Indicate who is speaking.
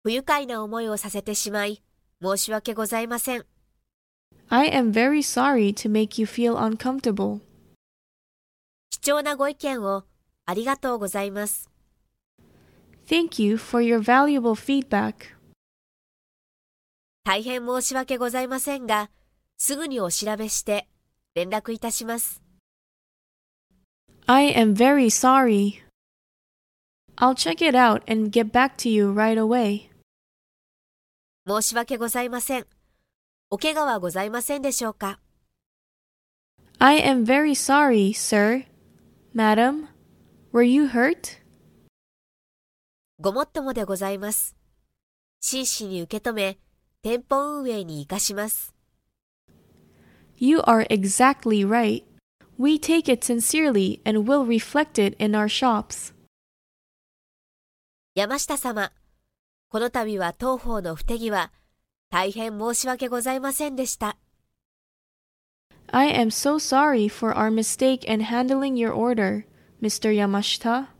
Speaker 1: 不愉快な思いをさせてしまい、申し訳ございません。
Speaker 2: I am very sorry to make you feel uncomfortable.
Speaker 1: 貴重なご意見をありがとうございます。
Speaker 2: Thank you for your valuable feedback.
Speaker 1: 大変申し訳ございませんが、すぐにお調べして連絡いたします。
Speaker 2: I am very sorry. I'll check it out and get back to you right away.
Speaker 1: 申し訳ございません。お怪我はございませんでしょうか？
Speaker 2: I am very sorry, sir. Madam, were you hurt?
Speaker 1: ごもっともでございます。真摯に受け止め、店舗運営に生かします。
Speaker 2: You are exactly right. We take it sincerely and will reflect it in our shops.
Speaker 1: 山下様、この度は当方の不手際、大変申し訳ございませんでした。
Speaker 2: I am so sorry for our mistake in handling your order, Mr. Yamashita.